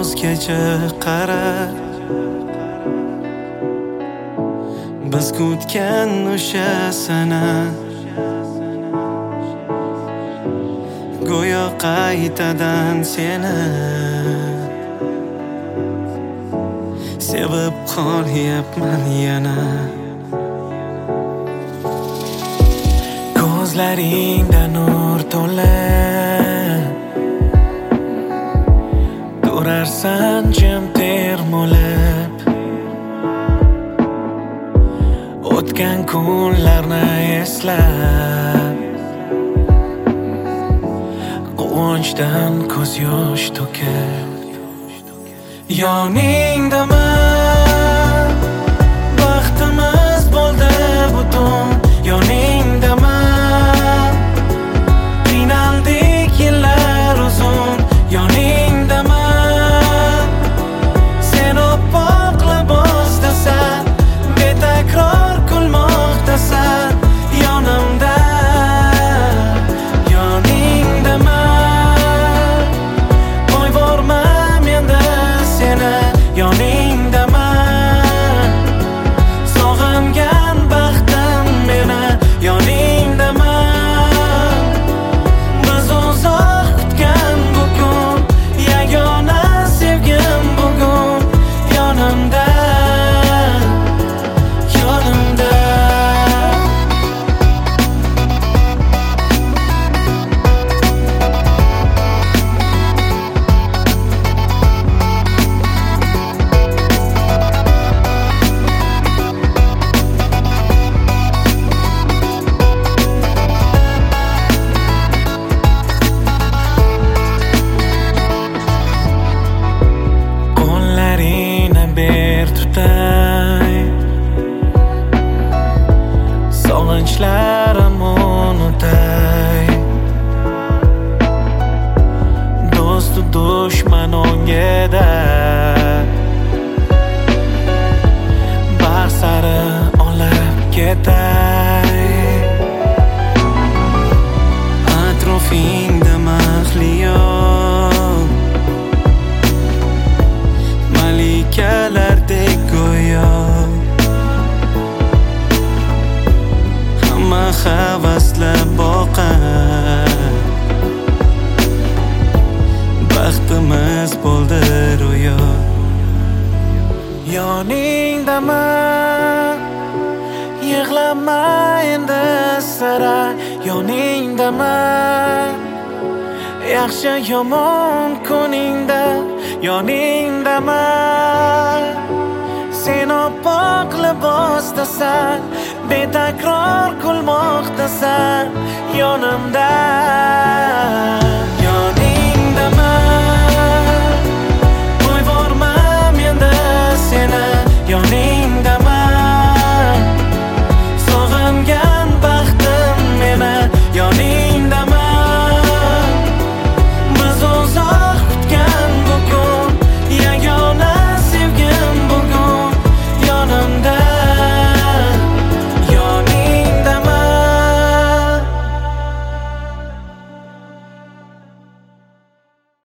parvozgacha qara, biz kutgan o'sha sana go'yo qaytadan seni sevib qolyapman yana. Ko'zlaringda nur to'lib turarsan jim termulib, o'tgan kunlarni eslab quvonchdan ko'z yosh to'kib yoningdaman, baxtimiz bo'ldi butun yoningdaman, qiynaldik yillar uzun yoningdaman, sen oppoq libosdasan, betakror kulmoqdasan yonimda, yoningdaman, qo'yvormam endi seni yoningdaman, sog'ingan baxtim meni yoningdaman, biz uzoq kutgan bu kun, yagona sevgim bugun yonimda, yonimda. Ber tutay, sog'inchlarim unutay, do'stu dushman o'ngida baxt sari olib ketay, atrofingda mahliyo malikalardek go'yo, hamma havaslab boqar, baxtimiz bo'ldi ro'yo. Yoningdaman, yig'lama endi sira, yoningdaman, yaxshi yomon kuningda yoningdaman, sen oppoq libosdasan, betakror kulmoqdasan yonimda.